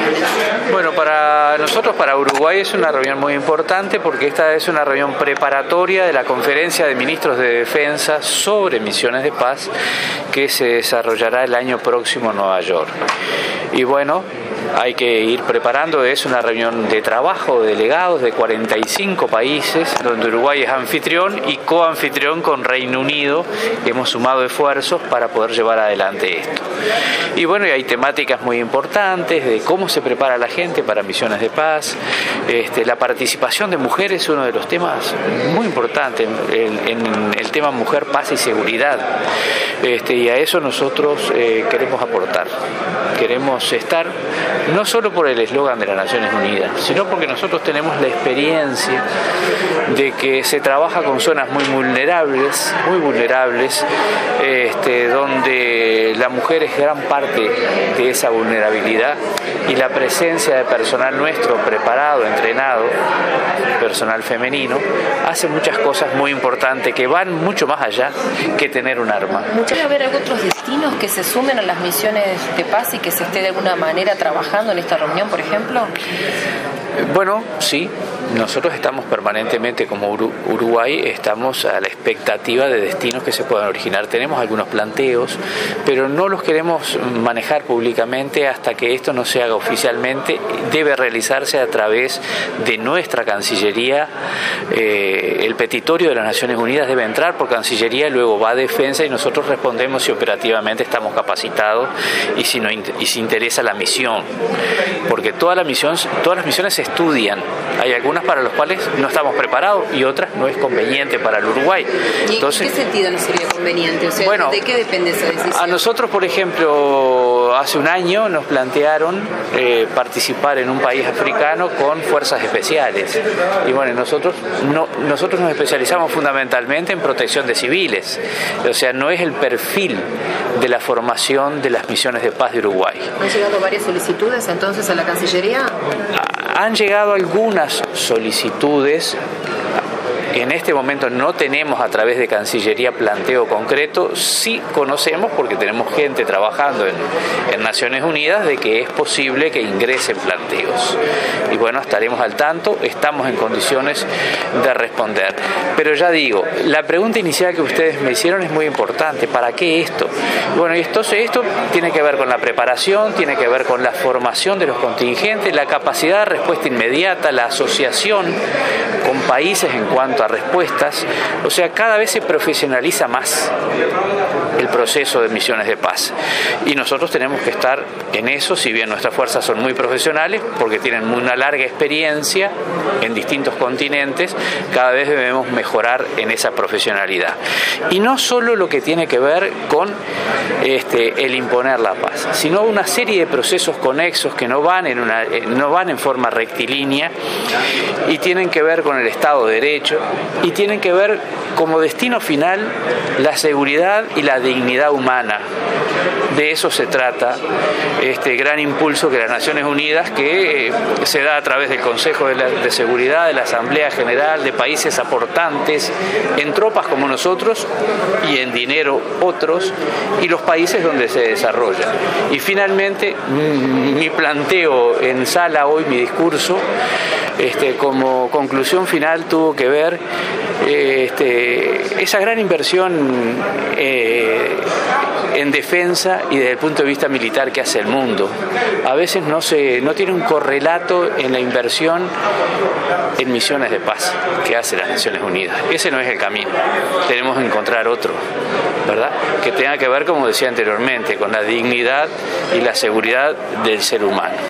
Bueno, para nosotros, para Uruguay, es una reunión muy importante porque esta es una reunión preparatoria de la Conferencia de Ministros de Defensa sobre misiones de paz que se desarrollará el año próximo en Nueva York. Y bueno, hay que ir preparando, es una reunión de trabajo de delegados de 45 países, donde Uruguay es anfitrión y coanfitrión con Reino Unido. Hemos sumado esfuerzos para poder llevar adelante esto. Y bueno, y hay temáticas muy importantes de cómo se prepara la gente para misiones de paz. La participación de mujeres es uno de los temas muy importantes, en el tema mujer, paz y seguridad. Y a eso nosotros queremos aportar. Queremos estar no solo por el eslogan de las Naciones Unidas, sino porque nosotros tenemos la experiencia de que se trabaja con zonas muy vulnerables, donde la mujer es gran parte de esa vulnerabilidad, y la presencia de personal nuestro preparado, entrenado, personal femenino, hace muchas cosas muy importantes que van mucho más allá que tener un arma. ¿Puede haber otros destinos que se sumen a las misiones de paz y que se esté de alguna manera trabajando en esta reunión, por ejemplo? Bueno, sí. Nosotros estamos permanentemente, como Uruguay, estamos a la expectativa de destinos que se puedan originar. Tenemos algunos planteos, pero no los queremos manejar públicamente hasta que esto no se haga oficialmente. Debe realizarse a través de nuestra Cancillería. El petitorio de las Naciones Unidas debe entrar por Cancillería, luego va a Defensa y nosotros respondemos si operativamente estamos capacitados y si interesa la misión. Porque todas las misiones se estudian. Hay algunas para las cuales no estamos preparados y otras no es conveniente para el Uruguay. Entonces, ¿en qué sentido no sería conveniente? O sea, bueno, ¿de qué depende esa decisión? A nosotros, por ejemplo, hace un año nos plantearon participar en un país africano con fuerzas especiales. Y bueno, nosotros nos especializamos fundamentalmente en protección de civiles. O sea, no es el perfil de la formación de las misiones de paz de Uruguay. ¿Han llegado varias solicitudes entonces a la Cancillería? Han llegado algunas solicitudes. En este momento no tenemos a través de Cancillería planteo concreto, sí conocemos porque tenemos gente trabajando en Naciones Unidas de que es posible que ingresen planteos. Y bueno, estaremos al tanto, estamos en condiciones de responder. Pero ya digo, la pregunta inicial que ustedes me hicieron es muy importante, ¿para qué esto? Bueno, y entonces esto tiene que ver con la preparación, tiene que ver con la formación de los contingentes, la capacidad de respuesta inmediata, la asociación con países en cuanto a respuestas. O sea, cada vez se profesionaliza más el proceso de misiones de paz y nosotros tenemos que estar en eso, si bien nuestras fuerzas son muy profesionales porque tienen una larga experiencia en distintos continentes, cada vez debemos mejorar en esa profesionalidad. Y no solo lo que tiene que ver con el imponer la paz, sino una serie de procesos conexos que no van en forma rectilínea y tienen que ver con el Estado de Derecho y tienen que ver como destino final la seguridad y la dignidad humana. De eso se trata este gran impulso que las Naciones Unidas, que se da a través del Consejo de Seguridad, de la Asamblea General, de países aportantes, en tropas como nosotros y en dinero otros, y los países donde se desarrolla. Y finalmente, mi planteo en sala hoy, mi discurso, como conclusión final tuvo que ver esa gran inversión en defensa y desde el punto de vista militar que hace el mundo. A veces no tiene un correlato en la inversión en misiones de paz que hace las Naciones Unidas. Ese no es el camino. Tenemos que encontrar otro, ¿verdad? Que tenga que ver, como decía anteriormente, con la dignidad y la seguridad del ser humano.